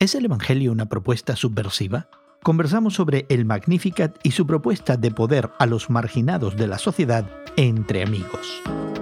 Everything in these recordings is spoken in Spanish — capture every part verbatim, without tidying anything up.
¿Es el Evangelio una propuesta subversiva? Conversamos sobre el Magnificat y su propuesta de poder a los marginados de la sociedad entre amigos.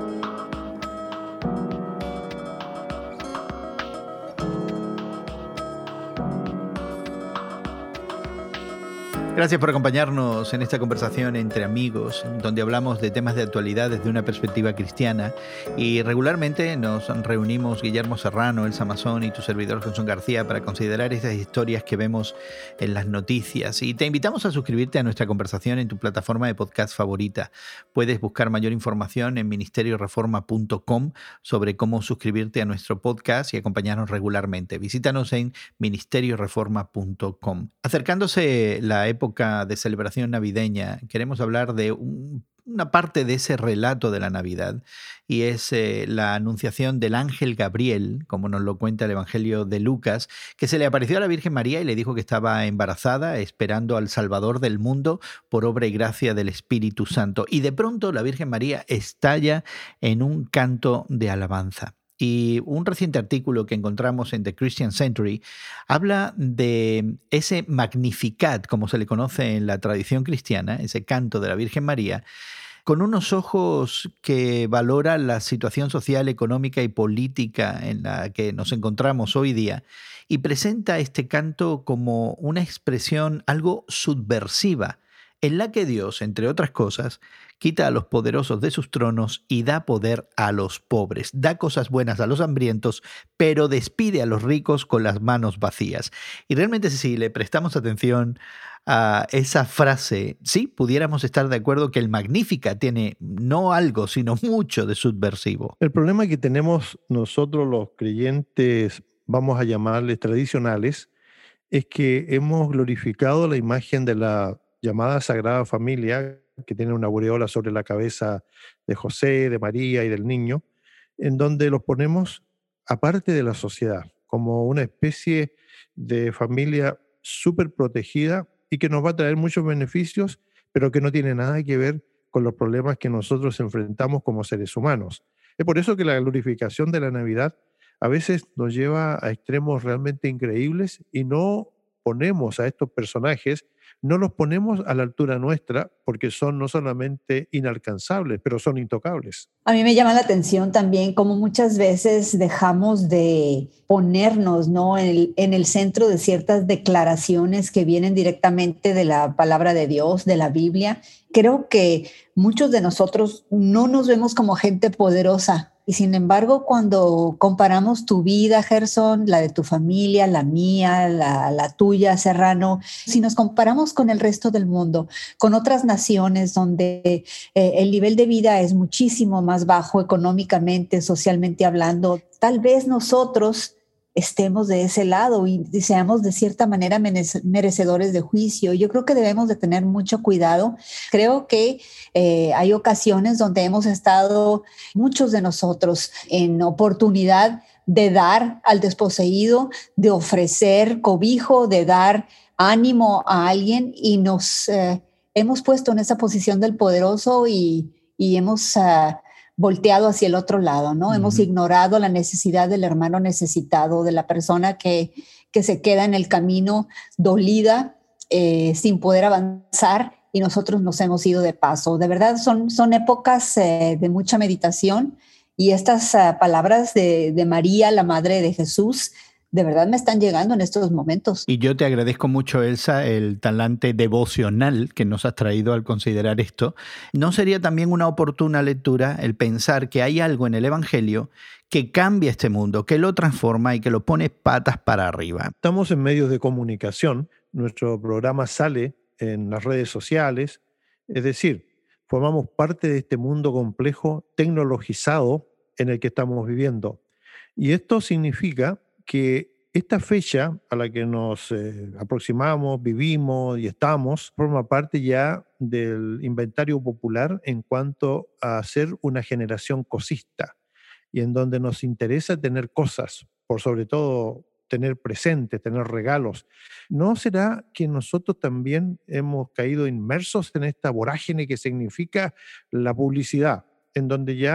Gracias por acompañarnos en esta conversación entre amigos, donde hablamos de temas de actualidad desde una perspectiva cristiana. Y regularmente nos reunimos Guillermo Serrano, Elsa Mazón y tu servidor Jesús García para considerar estas historias que vemos en las noticias. Y te invitamos a suscribirte a nuestra conversación en tu plataforma de podcast favorita. Puedes buscar mayor información en ministerio reforma punto com sobre cómo suscribirte a nuestro podcast y acompañarnos regularmente. Visítanos en ministerio reforma punto com. Acercándose la época de celebración navideña, queremos hablar de un, una parte de ese relato de la Navidad, y es eh, la anunciación del ángel Gabriel, como nos lo cuenta el Evangelio de Lucas, que se le apareció a la Virgen María y le dijo que estaba embarazada, esperando al Salvador del mundo por obra y gracia del Espíritu Santo. Y de pronto la Virgen María estalla en un canto de alabanza. Y un reciente artículo que encontramos en The Christian Century habla de ese Magnificat, como se le conoce en la tradición cristiana, ese canto de la Virgen María, con unos ojos que valora la situación social, económica y política en la que nos encontramos hoy día, y presenta este canto como una expresión algo subversiva, en la que Dios, entre otras cosas, quita a los poderosos de sus tronos y da poder a los pobres, da cosas buenas a los hambrientos, pero despide a los ricos con las manos vacías. Y realmente, si le prestamos atención a esa frase, sí, pudiéramos estar de acuerdo que el Magníficat tiene no algo, sino mucho de subversivo. El problema que tenemos nosotros los creyentes, vamos a llamarles tradicionales, es que hemos glorificado la imagen de la llamada Sagrada Familia, que tiene una aureola sobre la cabeza de José, de María y del niño, en donde los ponemos aparte de la sociedad, como una especie de familia súper protegida y que nos va a traer muchos beneficios, pero que no tiene nada que ver con los problemas que nosotros enfrentamos como seres humanos. Es por eso que la glorificación de la Navidad a veces nos lleva a extremos realmente increíbles y no ponemos a estos personajes, no los ponemos a la altura nuestra porque son no solamente inalcanzables, pero son intocables. A mí me llama la atención también cómo muchas veces dejamos de ponernos, ¿no?, en el, en el centro de ciertas declaraciones que vienen directamente de la palabra de Dios, de la Biblia. Creo que muchos de nosotros no nos vemos como gente poderosa. Y sin embargo, cuando comparamos tu vida, Gerson, la de tu familia, la mía, la, la tuya, Serrano, si nos comparamos con el resto del mundo, con otras naciones donde eh, el nivel de vida es muchísimo más bajo económicamente, socialmente hablando, tal vez nosotros estemos de ese lado y seamos de cierta manera merecedores de juicio. Yo creo que debemos de tener mucho cuidado. Creo que eh, hay ocasiones donde hemos estado, muchos de nosotros, en oportunidad de dar al desposeído, de ofrecer cobijo, de dar ánimo a alguien y nos eh, hemos puesto en esa posición del poderoso y, y hemos... Uh, volteado hacia el otro lado, ¿no? Uh-huh. Hemos ignorado la necesidad del hermano necesitado, de la persona que, que se queda en el camino dolida, eh, sin poder avanzar, y nosotros nos hemos ido de paso. De verdad, son, son épocas eh, de mucha meditación, y estas uh, palabras de, de María, la Madre de Jesús, de verdad me están llegando en estos momentos. Y yo te agradezco mucho, Elsa, el talante devocional que nos has traído al considerar esto. ¿No sería también una oportuna lectura el pensar que hay algo en el Evangelio que cambia este mundo, que lo transforma y que lo pone patas para arriba? Estamos en medios de comunicación, nuestro programa sale en las redes sociales, es decir, formamos parte de este mundo complejo, tecnologizado en el que estamos viviendo. Y esto significa que esta fecha a la que nos eh, aproximamos, vivimos y estamos, forma parte ya del inventario popular en cuanto a ser una generación cosista, y en donde nos interesa tener cosas, por sobre todo tener presentes, tener regalos. ¿No será que nosotros también hemos caído inmersos en esta vorágine que significa la publicidad, en donde ya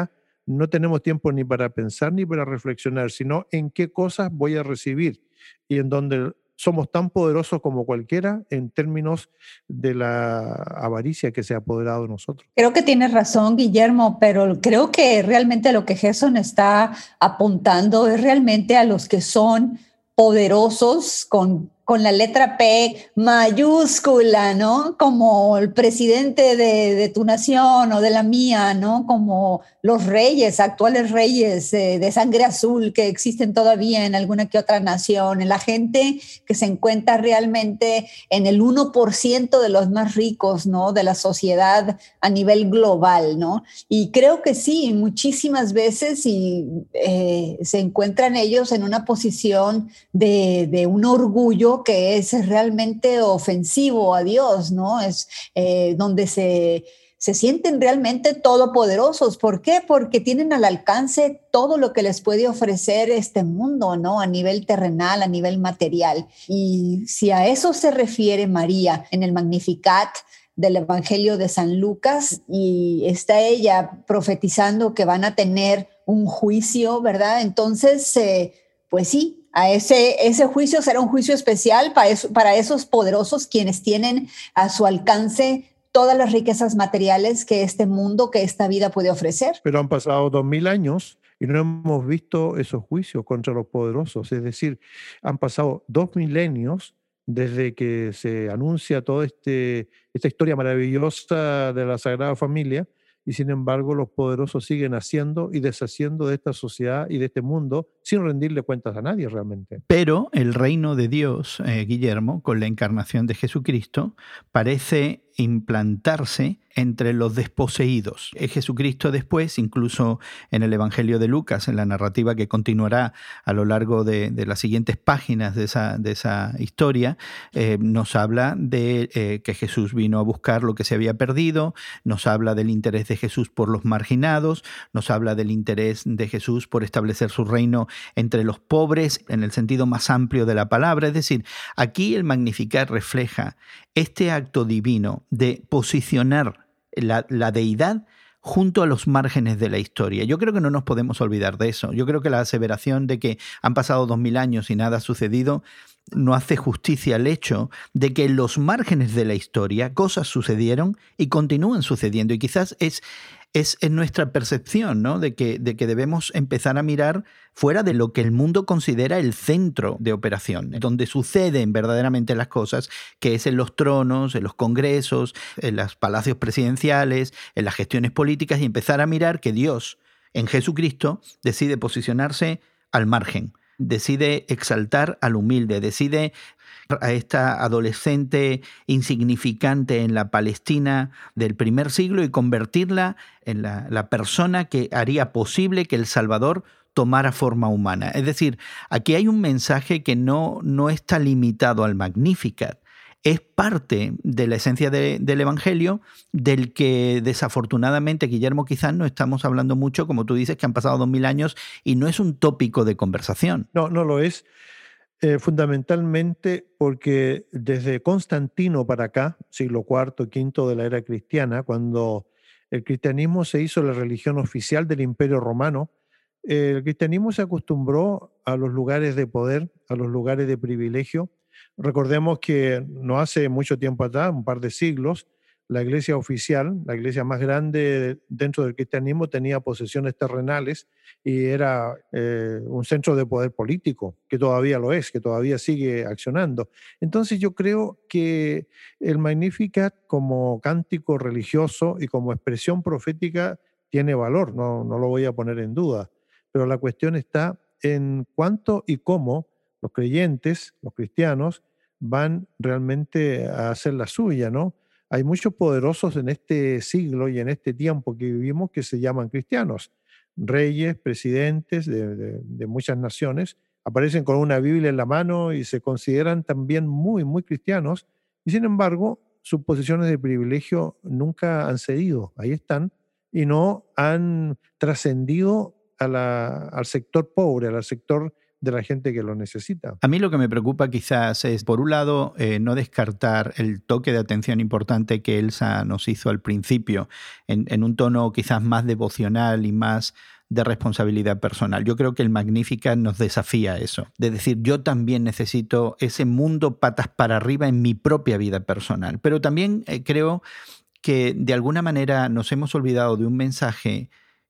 no tenemos tiempo ni para pensar ni para reflexionar, sino en qué cosas voy a recibir y en donde somos tan poderosos como cualquiera en términos de la avaricia que se ha apoderado de nosotros. Creo que tienes razón, Guillermo, pero creo que realmente lo que Gerson está apuntando es realmente a los que son poderosos con, con la letra P mayúscula, ¿no? Como el presidente de, de tu nación o de la mía, ¿no? Como los reyes, actuales reyes eh, de sangre azul que existen todavía en alguna que otra nación, en la gente que se encuentra realmente en el uno por ciento de los más ricos, ¿no? De la sociedad a nivel global, ¿no? Y creo que sí, muchísimas veces y, eh, se encuentran ellos en una posición de, de un orgullo que es realmente ofensivo a Dios, ¿no? Es eh, donde se... se sienten realmente todopoderosos. ¿Por qué? Porque tienen al alcance todo lo que les puede ofrecer este mundo, ¿no? A nivel terrenal, a nivel material. Y si a eso se refiere María en el Magnificat del Evangelio de San Lucas, y está ella profetizando que van a tener un juicio, ¿verdad? Entonces, eh, pues sí, a ese, ese juicio será un juicio especial para, eso, para esos poderosos quienes tienen a su alcance todas las riquezas materiales que este mundo, que esta vida puede ofrecer. Pero han pasado dos mil años y no hemos visto esos juicios contra los poderosos. Es decir, han pasado dos milenios desde que se anuncia toda este, esta historia maravillosa de la Sagrada Familia, y sin embargo los poderosos siguen haciendo y deshaciendo de esta sociedad y de este mundo sin rendirle cuentas a nadie realmente. Pero el reino de Dios, eh, Guillermo, con la encarnación de Jesucristo, parece implantarse entre los desposeídos. Jesucristo después, incluso en el Evangelio de Lucas, en la narrativa que continuará a lo largo de, de las siguientes páginas de esa, de esa historia, eh, nos habla de eh, que Jesús vino a buscar lo que se había perdido, nos habla del interés de Jesús por los marginados, nos habla del interés de Jesús por establecer su reino entre los pobres, en el sentido más amplio de la palabra. Es decir, aquí el Magnificat refleja este acto divino de posicionar la, la deidad junto a los márgenes de la historia. Yo creo que no nos podemos olvidar de eso. Yo creo que la aseveración de que han pasado dos mil años y nada ha sucedido no hace justicia al hecho de que en los márgenes de la historia cosas sucedieron y continúan sucediendo. Y quizás es, es en nuestra percepción, ¿no? de, que, de que debemos empezar a mirar fuera de lo que el mundo considera el centro de operación, donde suceden verdaderamente las cosas, que es en los tronos, en los congresos, en los palacios presidenciales, en las gestiones políticas, y empezar a mirar que Dios, en Jesucristo, decide posicionarse al margen. Decide exaltar al humilde, decide a esta adolescente insignificante en la Palestina del primer siglo y convertirla en la, la persona que haría posible que el Salvador tomara forma humana. Es decir, aquí hay un mensaje que no, no está limitado al Magnificat. Es parte de la esencia de, del Evangelio, del que desafortunadamente, Guillermo, quizás no estamos hablando mucho, como tú dices, que han pasado dos mil años y no es un tópico de conversación. No, no lo es. Eh, fundamentalmente porque desde Constantino para acá, siglo cuarto, quinto de la era cristiana, cuando el cristianismo se hizo la religión oficial del Imperio Romano, eh, el cristianismo se acostumbró a los lugares de poder, a los lugares de privilegio. Recordemos que no hace mucho tiempo atrás, un par de siglos, la iglesia oficial, la iglesia más grande dentro del cristianismo, tenía posesiones terrenales y era eh, un centro de poder político, que todavía lo es, que todavía sigue accionando. Entonces yo creo que el Magnificat como cántico religioso y como expresión profética tiene valor, no, no lo voy a poner en duda, pero la cuestión está en cuánto y cómo los creyentes, los cristianos, van realmente a hacer la suya, ¿no? Hay muchos poderosos en este siglo y en este tiempo que vivimos que se llaman cristianos. Reyes, presidentes de, de, de muchas naciones, aparecen con una Biblia en la mano y se consideran también muy, muy cristianos, y sin embargo, sus posiciones de privilegio nunca han cedido, ahí están, y no han trascendido a la, al sector pobre, al sector de la gente que lo necesita. A mí lo que me preocupa quizás es, por un lado, eh, no descartar el toque de atención importante que Elsa nos hizo al principio, en, en un tono quizás más devocional y más de responsabilidad personal. Yo creo que el Magnificat nos desafía a eso, de decir, yo también necesito ese mundo patas para arriba en mi propia vida personal. Pero también eh, creo que de alguna manera nos hemos olvidado de un mensaje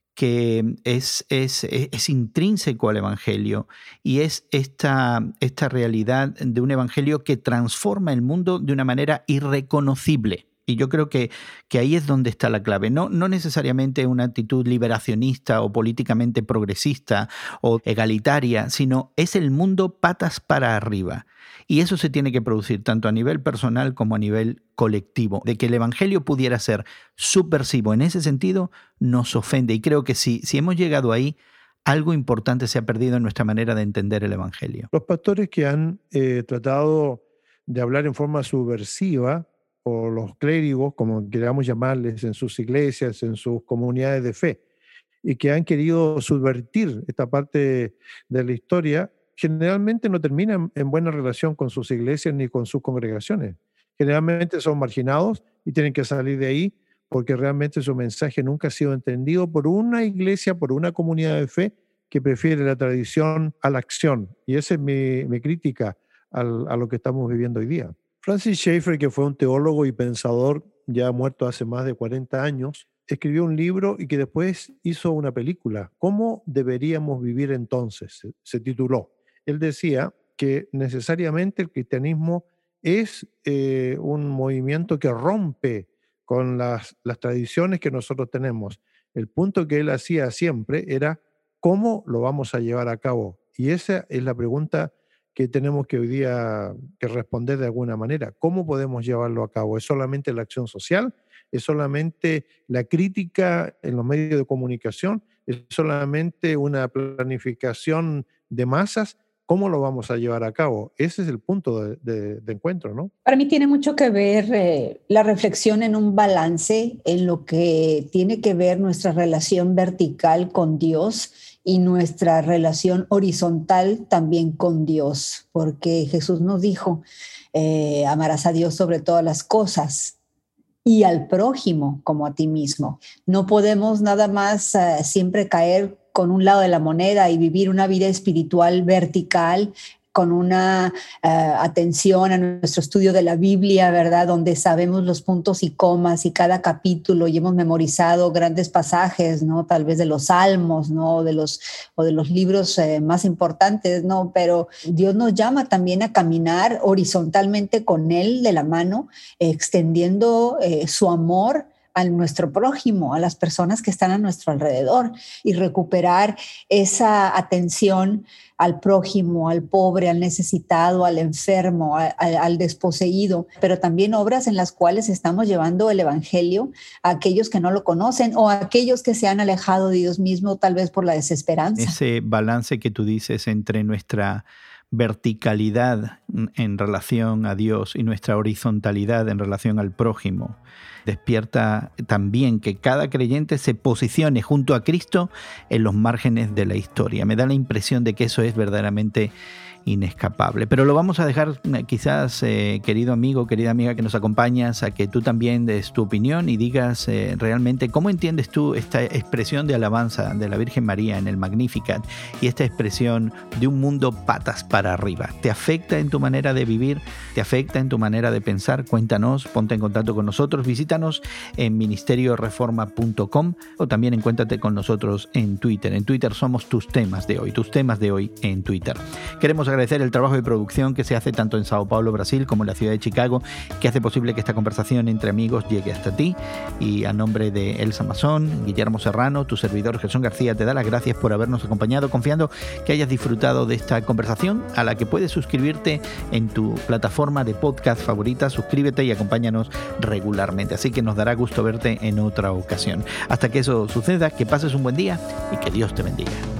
que es, es, es intrínseco al Evangelio, y es esta, esta realidad de un Evangelio que transforma el mundo de una manera irreconocible. Y yo creo que, que ahí es donde está la clave. No, no necesariamente una actitud liberacionista o políticamente progresista o egalitaria, sino es el mundo patas para arriba. Y eso se tiene que producir tanto a nivel personal como a nivel colectivo. De que el Evangelio pudiera ser subversivo en ese sentido nos ofende. Y creo que si, si hemos llegado ahí, algo importante se ha perdido en nuestra manera de entender el Evangelio. Los pastores que han eh, tratado de hablar en forma subversiva, o los clérigos, como queramos llamarles, en sus iglesias, en sus comunidades de fe, y que han querido subvertir esta parte de la historia, generalmente no terminan en buena relación con sus iglesias ni con sus congregaciones. Generalmente son marginados y tienen que salir de ahí porque realmente su mensaje nunca ha sido entendido por una iglesia, por una comunidad de fe que prefiere la tradición a la acción. Y esa es mi, mi crítica al, a lo que estamos viviendo hoy día. Francis Schaeffer, que fue un teólogo y pensador ya muerto hace más de cuarenta años, escribió un libro y que después hizo una película. ¿Cómo deberíamos vivir entonces? Se tituló. Él decía que necesariamente el cristianismo es eh, un movimiento que rompe con las, las tradiciones que nosotros tenemos. El punto que él hacía siempre era ¿cómo lo vamos a llevar a cabo? Y esa es la pregunta que tenemos que hoy día que responder de alguna manera. ¿Cómo podemos llevarlo a cabo? ¿Es solamente la acción social? ¿Es solamente la crítica en los medios de comunicación? ¿Es solamente una planificación de masas? ¿Cómo lo vamos a llevar a cabo? Ese es el punto de, de, de encuentro, ¿no? Para mí tiene mucho que ver eh, la reflexión en un balance en lo que tiene que ver nuestra relación vertical con Dios y nuestra relación horizontal también con Dios, porque Jesús nos dijo, eh, amarás a Dios sobre todas las cosas y al prójimo como a ti mismo. No podemos nada más uh, siempre caer con un lado de la moneda y vivir una vida espiritual vertical, con una uh, atención a nuestro estudio de la Biblia, ¿verdad? Donde sabemos los puntos y comas y cada capítulo y hemos memorizado grandes pasajes, ¿no? Tal vez de los salmos, ¿no? De los, o de los libros eh, más importantes, ¿no? Pero Dios nos llama también a caminar horizontalmente con Él de la mano, eh, extendiendo eh, su amor a nuestro prójimo, a las personas que están a nuestro alrededor, y recuperar esa atención al prójimo, al pobre, al necesitado, al enfermo, a, a, al desposeído, pero también obras en las cuales estamos llevando el Evangelio a aquellos que no lo conocen o a aquellos que se han alejado de Dios mismo, tal vez por la desesperanza. Ese balance que tú dices entre nuestra verticalidad en relación a Dios y nuestra horizontalidad en relación al prójimo despierta también que cada creyente se posicione junto a Cristo en los márgenes de la historia. Me da la impresión de que eso es verdaderamente inescapable. Pero lo vamos a dejar quizás, eh, querido amigo, querida amiga que nos acompañas, a que tú también des tu opinión y digas eh, realmente cómo entiendes tú esta expresión de alabanza de la Virgen María en el Magnificat y esta expresión de un mundo patas para arriba. ¿Te afecta en tu manera de vivir? ¿Te afecta en tu manera de pensar? Cuéntanos, ponte en contacto con nosotros, visítanos en ministerio reforma punto com o también encuéntrate con nosotros en Twitter. En Twitter somos tus temas de hoy, tus temas de hoy en Twitter. Queremos agradecer el trabajo de producción que se hace tanto en Sao Paulo, Brasil, como en la ciudad de Chicago, que hace posible que esta conversación entre amigos llegue hasta ti. Y a nombre de Elsa Mazón, Guillermo Serrano, tu servidor Gerson García, te da las gracias por habernos acompañado, confiando que hayas disfrutado de esta conversación, a la que puedes suscribirte en tu plataforma de podcast favorita. Suscríbete y acompáñanos regularmente. Así que nos dará gusto verte en otra ocasión. Hasta que eso suceda, que pases un buen día y que Dios te bendiga.